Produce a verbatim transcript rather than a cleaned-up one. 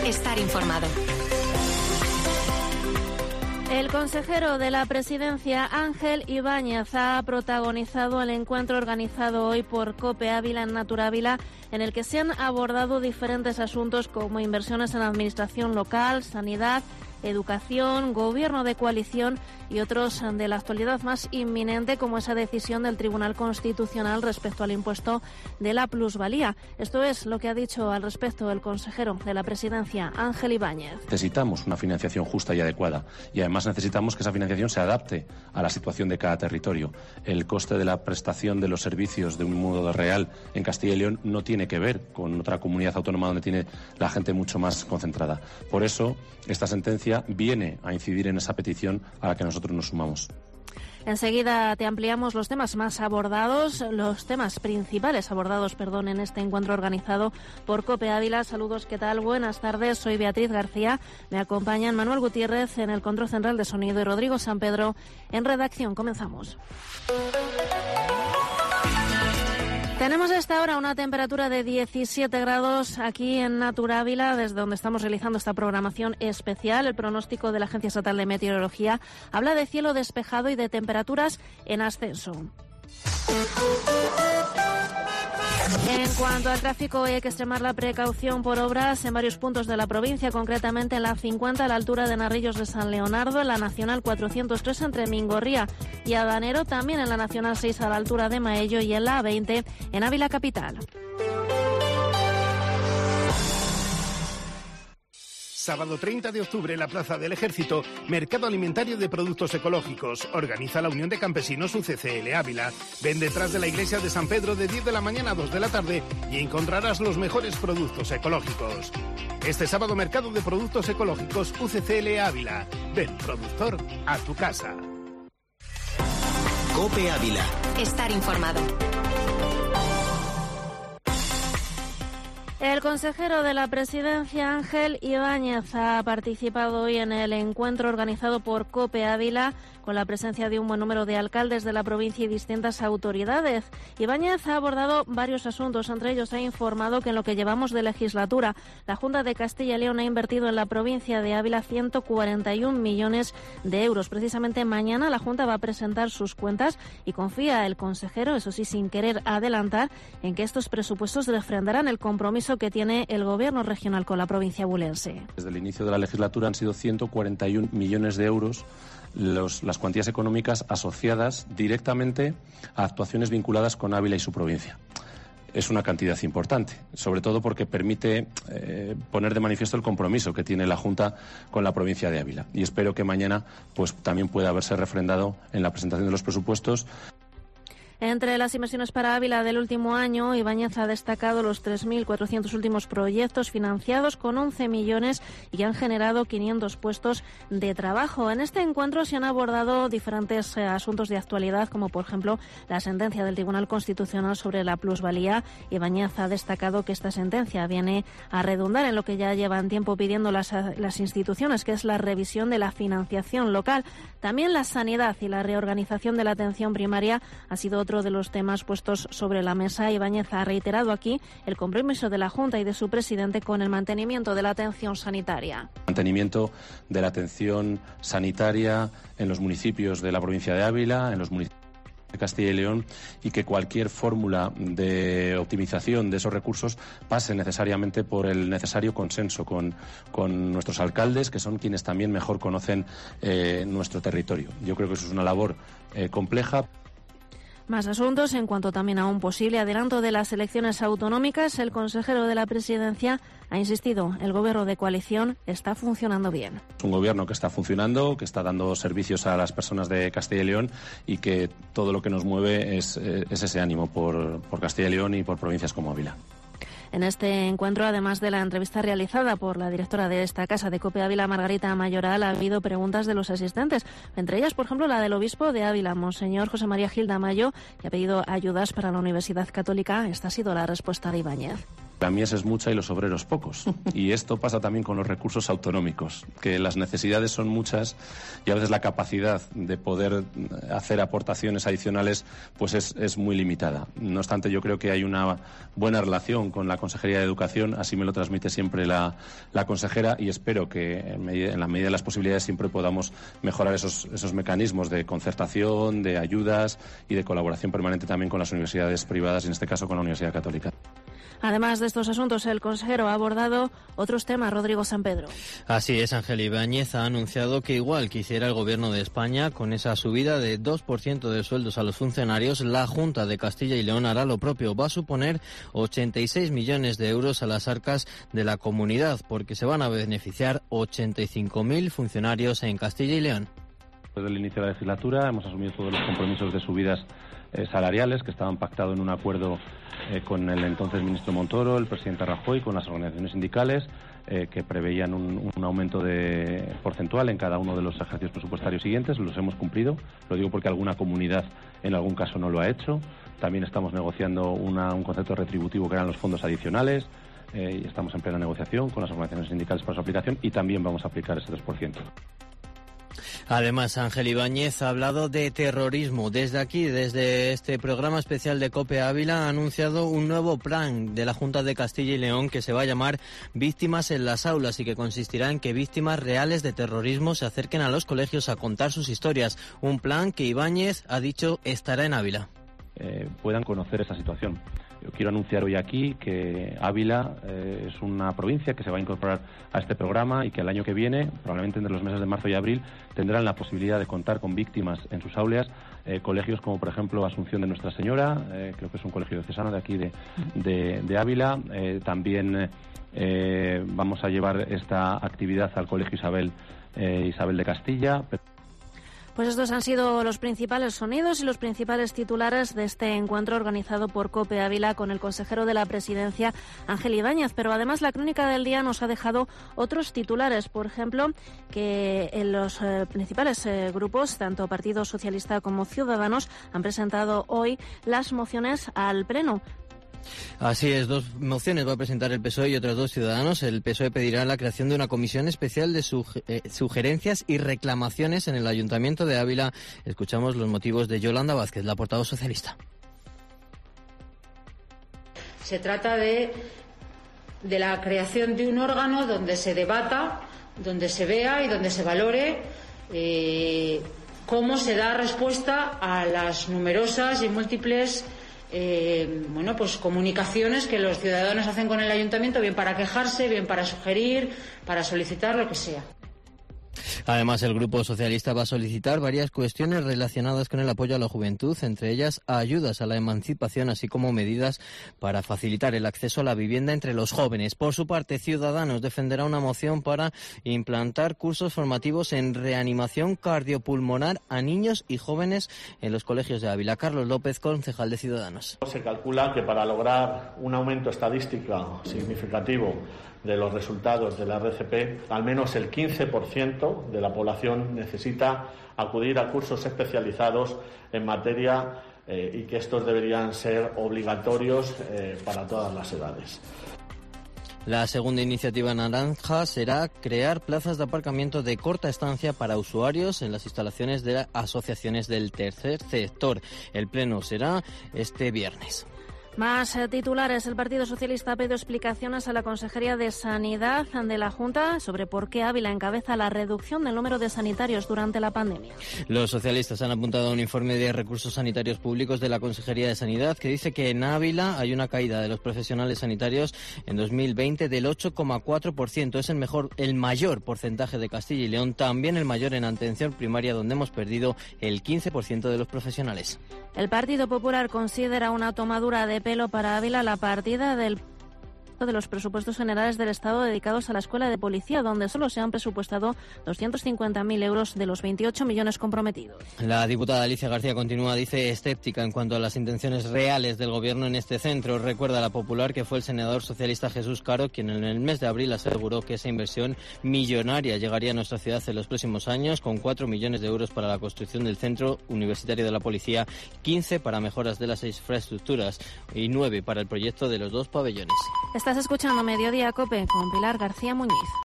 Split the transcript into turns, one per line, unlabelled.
Estar informado.
El consejero de la Presidencia, Ángel Ibáñez, ha protagonizado el encuentro organizado hoy por COPE Ávila en Naturávila, en el que se han abordado diferentes asuntos como inversiones en administración local, sanidad, educación, gobierno de coalición y otros de la actualidad más inminente, como esa decisión del Tribunal Constitucional respecto al impuesto de la plusvalía. Esto es lo que ha dicho al respecto el consejero de la Presidencia, Ángel Ibáñez.
Necesitamos una financiación justa y adecuada, y además necesitamos que esa financiación se adapte a la situación de cada territorio. El coste de la prestación de los servicios de un modo real en Castilla y León no tiene que ver con otra comunidad autónoma donde tiene la gente mucho más concentrada. Por eso, esta sentencia viene a incidir en esa petición a la que nosotros nos sumamos.
Enseguida te ampliamos los temas más abordados, los temas principales abordados, perdón, en este encuentro organizado por COPE Ávila. Saludos, ¿qué tal? Buenas tardes, soy Beatriz García. Me acompañan Manuel Gutiérrez en el control central de sonido y Rodrigo San Pedro en redacción. Comenzamos. Tenemos a esta hora una temperatura de diecisiete grados aquí en Naturávila, desde donde estamos realizando esta programación especial. El pronóstico de la Agencia Estatal de Meteorología habla de cielo despejado y de temperaturas en ascenso. En cuanto al tráfico, hoy hay que extremar la precaución por obras en varios puntos de la provincia, concretamente en la cincuenta a la altura de Narrillos de San Leonardo, en la Nacional cuatrocientos tres entre Mingorría y Habanero, también en la Nacional seis a la altura de Maello y en la A veinte en Ávila Capital.
Sábado treinta de octubre en la Plaza del Ejército, Mercado Alimentario de Productos Ecológicos. Organiza la Unión de Campesinos U C C L Ávila. Ven detrás de la iglesia de San Pedro de diez de la mañana a dos de la tarde y encontrarás los mejores productos ecológicos. Este sábado, Mercado de Productos Ecológicos U C C L Ávila. Ven, productor, a tu casa.
COPE Ávila. Estar informado.
El consejero de la Presidencia, Ángel Ibáñez, ha participado hoy en el encuentro organizado por COPE Ávila con la presencia de un buen número de alcaldes de la provincia y distintas autoridades. Ibáñez ha abordado varios asuntos, entre ellos ha informado que en lo que llevamos de legislatura, la Junta de Castilla y León ha invertido en la provincia de Ávila ciento cuarenta y un millones de euros. Precisamente mañana la Junta va a presentar sus cuentas y confía el consejero, eso sí sin querer adelantar, en que estos presupuestos refrendarán el compromiso que tiene el Gobierno regional con la provincia abulense.
Desde el inicio de la legislatura han sido ciento cuarenta y un millones de euros los, las cuantías económicas asociadas directamente a actuaciones vinculadas con Ávila y su provincia. Es una cantidad importante, sobre todo porque permite eh, poner de manifiesto el compromiso que tiene la Junta con la provincia de Ávila. Y espero que mañana pues también pueda verse refrendado en la presentación de los presupuestos.
Entre las inversiones para Ávila del último año, Ibáñez ha destacado los tres mil cuatrocientos últimos proyectos financiados con once millones y que han generado quinientos puestos de trabajo. En este encuentro se han abordado diferentes eh, asuntos de actualidad, como por ejemplo la sentencia del Tribunal Constitucional sobre la plusvalía. Ibáñez ha destacado que esta sentencia viene a redundar en lo que ya llevan tiempo pidiendo las, las instituciones, que es la revisión de la financiación local. También la sanidad y la reorganización de la atención primaria ha sido otro de los temas puestos sobre la mesa. Ibáñez ha reiterado aquí el compromiso de la Junta y de su presidente con el mantenimiento de la atención sanitaria.
Mantenimiento de la atención sanitaria en los municipios de la provincia de Ávila, en los municipios de Castilla y León, y que cualquier fórmula de optimización de esos recursos pase necesariamente por el necesario consenso con, con nuestros alcaldes, que son quienes también mejor conocen eh, nuestro territorio. Yo creo que eso es una labor eh, compleja.
Más asuntos en cuanto también a un posible adelanto de las elecciones autonómicas. El consejero de la Presidencia ha insistido, el gobierno de coalición está funcionando bien.
Es un gobierno que está funcionando, que está dando servicios a las personas de Castilla y León y que todo lo que nos mueve es, es ese ánimo por, por Castilla y León y por provincias como Ávila.
En este encuentro, además de la entrevista realizada por la directora de esta casa de COPE Ávila, Margarita Mayoral, ha habido preguntas de los asistentes. Entre ellas, por ejemplo, la del obispo de Ávila, Monseñor José María Gil Tamayo, que ha pedido ayudas para la Universidad Católica. Esta ha sido la respuesta de Ibáñez.
La mies es mucha y los obreros pocos. Y esto pasa también con los recursos autonómicos, que las necesidades son muchas y a veces la capacidad de poder hacer aportaciones adicionales pues es, es muy limitada. No obstante, yo creo que hay una buena relación con la Consejería de Educación, así me lo transmite siempre la, la consejera, y espero que en, medida, en la medida de las posibilidades siempre podamos mejorar esos, esos mecanismos de concertación, de ayudas y de colaboración permanente también con las universidades privadas, en este caso con la Universidad Católica.
Además de estos asuntos, el consejero ha abordado otros temas. Rodrigo Sampedro.
Así es, Ángel Ibáñez ha anunciado que igual que hiciera el Gobierno de España con esa subida de dos por ciento de sueldos a los funcionarios, la Junta de Castilla y León hará lo propio. Va a suponer ochenta y seis millones de euros a las arcas de la comunidad, porque se van a beneficiar ochenta y cinco mil funcionarios en Castilla y León.
Desde el inicio de la legislatura hemos asumido todos los compromisos de subidas eh, salariales que estaban pactados en un acuerdo eh, con el entonces ministro Montoro, el presidente Rajoy, con las organizaciones sindicales, eh, que preveían un, un aumento de porcentual en cada uno de los ejercicios presupuestarios siguientes. Los hemos cumplido, lo digo porque alguna comunidad en algún caso no lo ha hecho. También estamos negociando una, un concepto retributivo que eran los fondos adicionales. Eh, y estamos en plena negociación con las organizaciones sindicales para su aplicación y también vamos a aplicar ese dos por ciento.
Además, Ángel Ibáñez ha hablado de terrorismo. Desde aquí, desde este programa especial de COPE Ávila, ha anunciado un nuevo plan de la Junta de Castilla y León que se va a llamar Víctimas en las Aulas y que consistirá en que víctimas reales de terrorismo se acerquen a los colegios a contar sus historias. Un plan que Ibáñez ha dicho estará en Ávila.
Eh, puedan conocer esa situación. Yo quiero anunciar hoy aquí que Ávila eh, es una provincia que se va a incorporar a este programa y que el año que viene, probablemente entre los meses de marzo y abril, tendrán la posibilidad de contar con víctimas en sus aulas, eh, colegios como por ejemplo Asunción de Nuestra Señora, eh, creo que es un colegio diocesano de aquí de, de, de Ávila, eh, también eh, vamos a llevar esta actividad al Colegio Isabel, eh, Isabel de Castilla.
Pues estos han sido los principales sonidos y los principales titulares de este encuentro organizado por COPE Ávila con el consejero de la Presidencia, Ángel Ibáñez. Pero además la crónica del día nos ha dejado otros titulares. Por ejemplo, que en los eh, principales eh, grupos, tanto Partido Socialista como Ciudadanos, han presentado hoy las mociones al Pleno.
Así es, dos mociones va a presentar el P S O E y otros dos Ciudadanos. El P S O E pedirá la creación de una comisión especial de suge- eh, sugerencias y reclamaciones en el Ayuntamiento de Ávila. Escuchamos los motivos de Yolanda Vázquez, la portavoz socialista.
Se trata de, de la creación de un órgano donde se debata, donde se vea y donde se valore eh, cómo se da respuesta a las numerosas y múltiples Eh, bueno, pues comunicaciones que los ciudadanos hacen con el ayuntamiento, bien para quejarse, bien para sugerir, para solicitar, lo que sea.
Además, el Grupo Socialista va a solicitar varias cuestiones relacionadas con el apoyo a la juventud, entre ellas ayudas a la emancipación, así como medidas para facilitar el acceso a la vivienda entre los jóvenes. Por su parte, Ciudadanos defenderá una moción para implantar cursos formativos en reanimación cardiopulmonar a niños y jóvenes en los colegios de Ávila. Carlos López, concejal de Ciudadanos.
Se calcula que para lograr un aumento estadístico significativo de los resultados de la R C P, al menos el quince por ciento de la población necesita acudir a cursos especializados en materia eh, y que estos deberían ser obligatorios eh, para todas las edades.
La segunda iniciativa naranja será crear plazas de aparcamiento de corta estancia para usuarios en las instalaciones de las asociaciones del tercer sector. El pleno será este viernes.
Más eh, titulares. El Partido Socialista ha pedido explicaciones a la Consejería de Sanidad de la Junta sobre por qué Ávila encabeza la reducción del número de sanitarios durante la pandemia.
Los socialistas han apuntado a un informe de recursos sanitarios públicos de la Consejería de Sanidad que dice que en Ávila hay una caída de los profesionales sanitarios en dos mil veinte del ocho coma cuatro por ciento. Es el mejor, el mayor porcentaje de Castilla y León, también el mayor en atención primaria, donde hemos perdido el quince por ciento de los profesionales.
El Partido Popular considera una tomadura de pelo para Ávila la partida del de los presupuestos generales del Estado dedicados a la Escuela de Policía, donde solo se han presupuestado doscientos cincuenta mil euros de los veintiocho millones comprometidos.
La diputada Alicia García continúa, dice, escéptica en cuanto a las intenciones reales del Gobierno en este centro. Recuerda a la Popular que fue el senador socialista Jesús Caro quien en el mes de abril aseguró que esa inversión millonaria llegaría a nuestra ciudad en los próximos años, con cuatro millones de euros para la construcción del Centro Universitario de la Policía, quince para mejoras de las infraestructuras y nueve para el proyecto de los dos pabellones.
Estás escuchando Mediodía COPE con Pilar García Muñiz.